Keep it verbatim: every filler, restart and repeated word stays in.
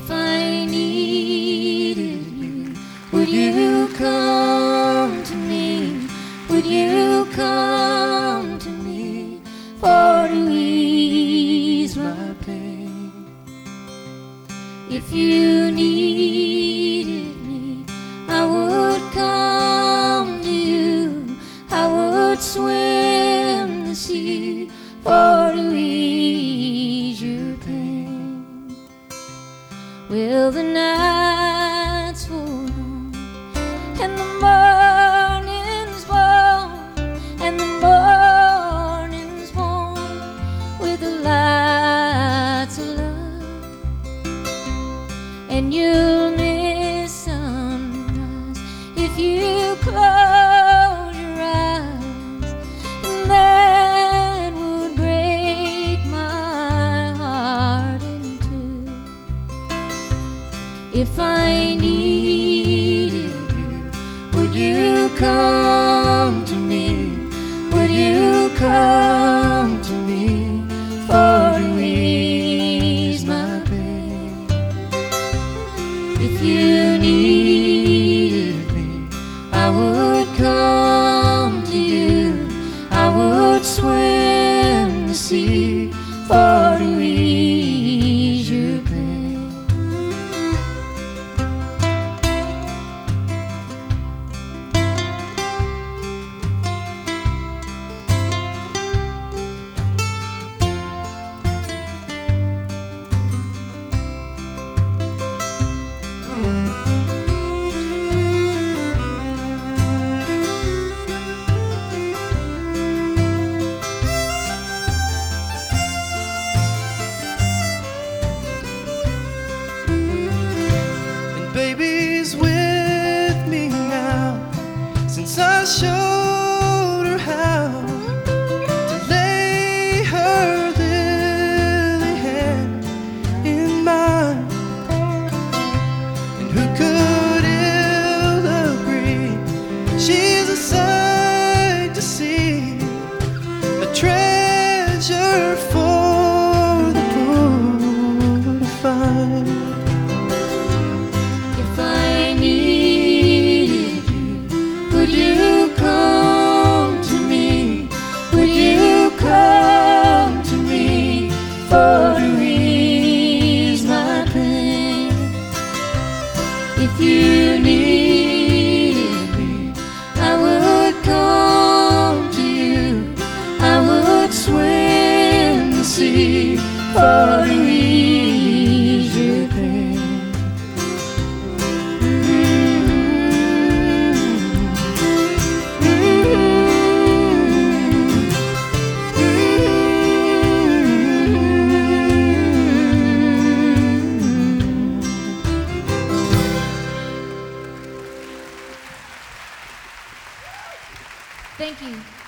If I needed you, would you come to me? Would you come to me for to ease my pain? If you needed me, I would come to you. I would swim the sea for to ease your pain. Will the nights fall on and the morning's warm, and the morning's warm with the lights of love, and you'll miss sunrise if you close your eyes, and that would break my heart in two. If I needed you, would you come to me? Would you come to me for to ease my pain? If you needed me, I would come to you. I would swim the sea for to ease your pain. Baby's with me now, since I showed her how to lay her lily hand in mine. And who could ill agree, she's a sight to see, a treasure for the poor to find. Would you come to me? Would you come to me for to ease my pain? If you needed me, I would come to you. I would swim the sea for to ease your pain. Thank you.